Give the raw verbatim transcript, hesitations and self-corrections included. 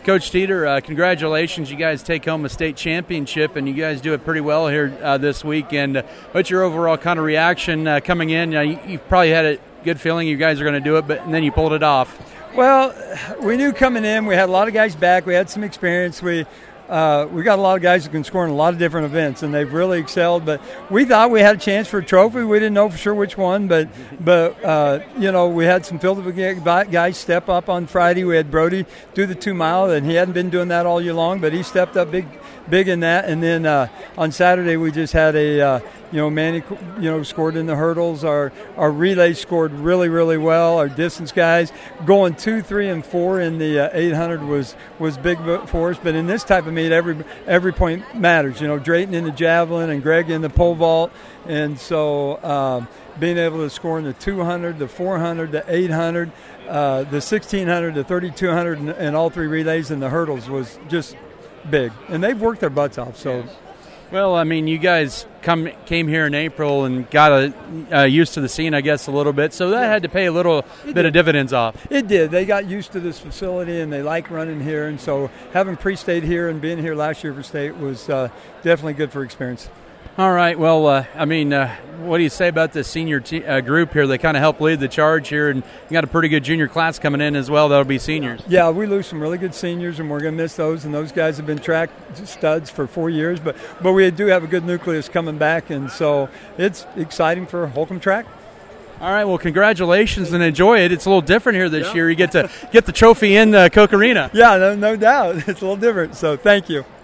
Coach Teeter, uh, congratulations. You guys take home a state championship, and you guys do it pretty well here uh, this weekend. Uh, what's your overall kind of reaction uh, coming in? Uh, you, you've probably had a good feeling you guys are going to do it, but and then you pulled it off. Well, we knew coming in, we had a lot of guys back. We had some experience. We uh, we got a lot of guys who can score in a lot of different events, and they've really excelled. But we thought we had a chance for a trophy. We didn't know for sure which one, but, but uh, you know, we had some field guys step up on Friday. We had Brody do the two-mile, and he hadn't been doing that all year long, but he stepped up big big in that. And then uh, on Saturday we just had a uh, – You know, Manny, you know, scored in the hurdles. Our our relay scored really, really well. Our distance guys going two, three, and four in the uh, eight hundred was was big for us. But in this type of meet, every every point matters. You know, Drayton in the javelin and Greg in the pole vault, and so um, being able to score in the two hundred, the four hundred, the eight hundred, uh, the sixteen hundred, the thirty-two hundred, and, and all three relays and the hurdles was just big. And they've worked their butts off. So. Yes. Well, I mean, you guys come came here in April and got a, uh, used to the scene, I guess, a little bit. So that had to pay a little it bit did. of dividends off. It did. They got used to this facility, and they like running here. And so having pre-state here and being here last year for state was uh, definitely good for experience. All right. Well, uh, I mean, uh, what do you say about the senior te- uh, group here? They kind of help lead the charge here, and you got a pretty good junior class coming in as well. That'll be seniors. Yeah, we lose some really good seniors, and we're going to miss those. And those guys have been track studs for four years, but but we do have a good nucleus coming back, and so it's exciting for Holcomb track. All right. Well, congratulations and enjoy it. It's a little different here this yeah. year. You get to get the trophy in uh, Koch Arena. Yeah, no, no doubt. It's a little different. So thank you.